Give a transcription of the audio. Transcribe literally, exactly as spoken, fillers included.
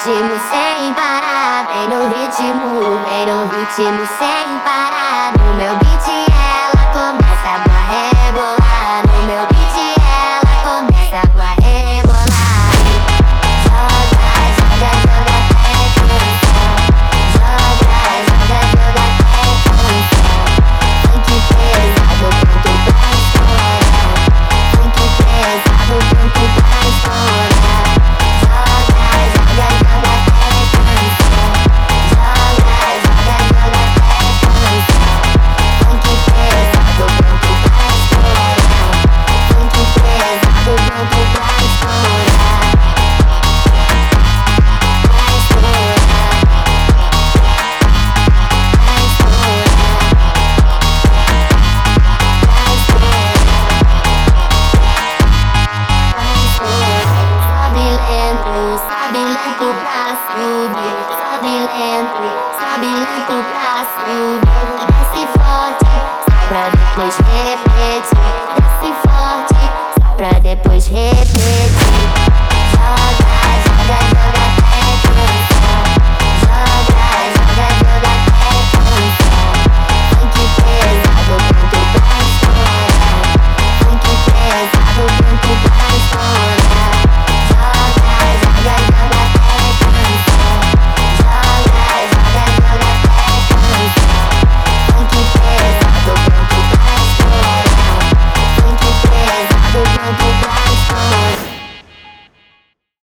ritmo sem parar, vem no ritmo, vem no ritmo sem parar. No meu beat ela começa a rebolar, no meu beat ela começa a rebolar. Joga, joga, joga até cansar, joga, joga, joga até cansar. Funk pesado, pronto pra estourar, funk pesado, pronto pra estourar. Sobe lento pra subir, sobe lento, sobe lento pra subir. Desce forte, só pra depois repetir.